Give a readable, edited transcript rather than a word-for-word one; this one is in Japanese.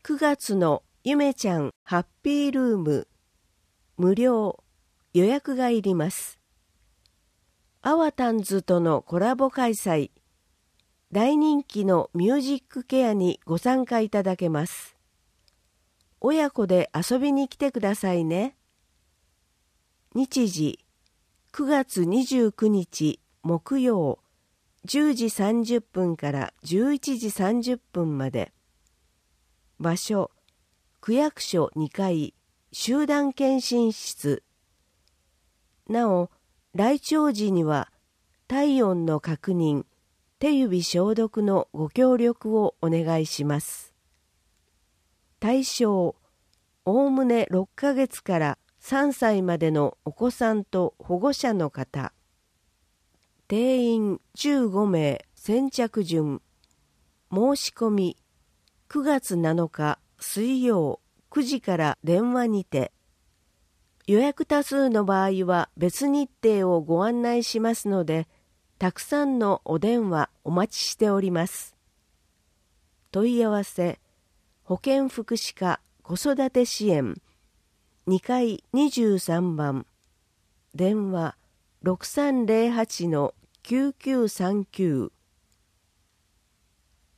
9月のゆめちゃんハッピールーム無料予約がいります。アワタンズとのコラボ開催。大人気のミュージックケアにご参加いただけます。親子で遊びに来てくださいね。日時9月29日木曜10時30分から11時30分まで。場所区役所2階集団検診室。なお来庁時には体温の確認、手指消毒のご協力をお願いします。対象おおむね6ヶ月から3歳までのお子さんと保護者の方。定員15名先着順。申し込み9月7日水曜9時から電話にて。予約多数の場合は別日程をご案内しますので、たくさんのお電話お待ちしております。問い合わせ保健福祉課子育て支援2階23番電話 6308-9939